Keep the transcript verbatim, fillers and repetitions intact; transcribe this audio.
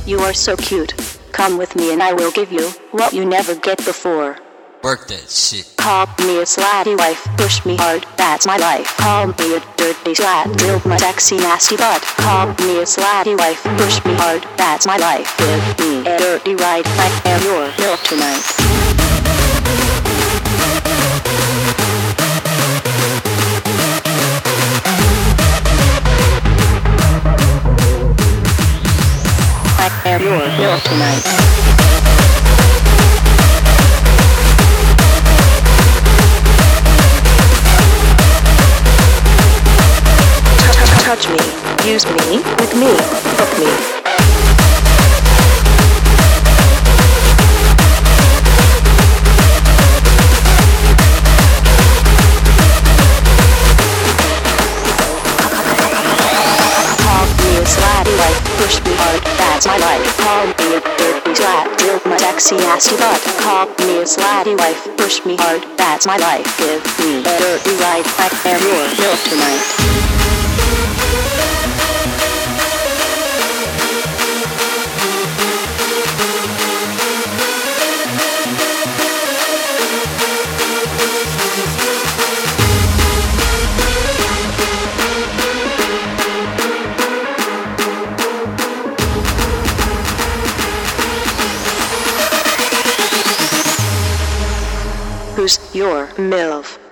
You are so cute. Come with me and I will give you what you never get before. Work that shit. Call me a slutty wife, push me hard, that's my life. Call me a dirty slut, drill my sexy nasty butt. Call me a slutty wife, push me hard, that's my life. Give me a dirty ride, I am your milk tonight. I am your milk tonight. Touch me, use me, with me, fuck me. Call me a slutty wife, push me hard, that's my life. Call me a dirty slut, drill my sexy nasty butt. Call me a slutty wife, push me hard, that's my life. Give me a dirty ride, I am your milk tonight. Who's your MILF?